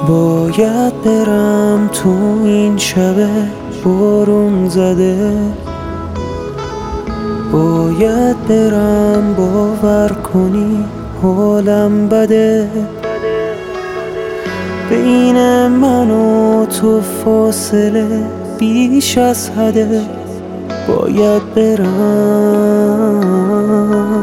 باید برم تو این شب بارون زده، باید برم باور کنی حالم بده. بین من و تو فاصله بیش از حده، باید برم.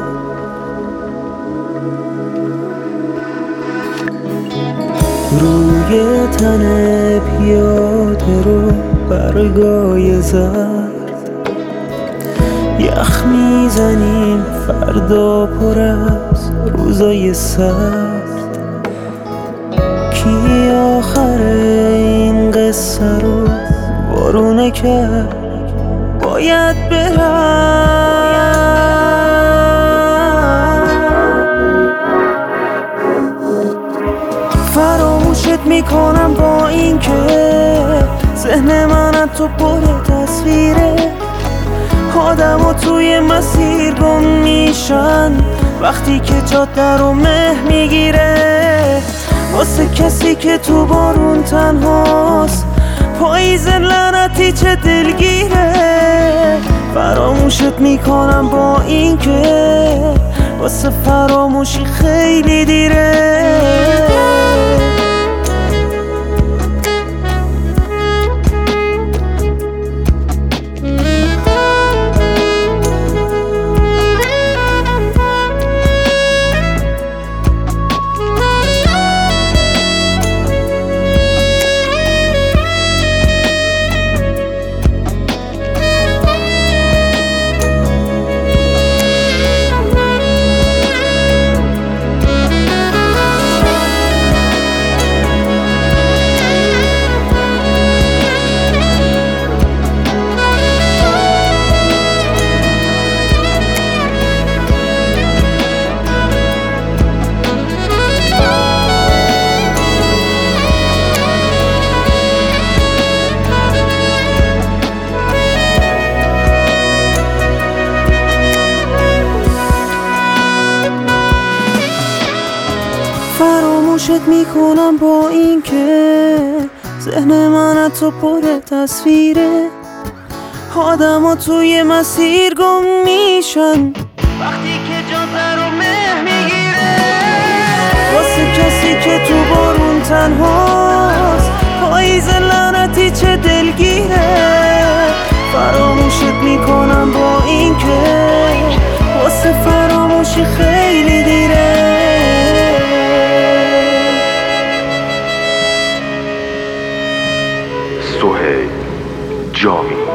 روی تن پیاده رو برگای زرد، یخ میزنیم فردا پر از روزای سرد. کی آخر این قصه رو وارونه کرد؟ باید برم. فراموشت میکنم با این که ذهن من تو پر تصویره. آدم ها توی مسیر گم میشن وقتی که جاده رو مه میگیره. واسه کسی که تو بارون تنهاست پاییز لعنتی چه دلگیره. فراموشت میکنم با این که واسه فراموشی خیلی دیره. فراموشت میکنم با این که ذهن من تو پر تصویره. آدم ها توی مسیر گم میشن وقتی که جاده رو مه میگیره. واسه کسی که تو بارون تنهاست پاییز لعنتی چه دلگیره. فراموشت میکنم با این که واسه فراموشی خیلی دیره. سهیل جامی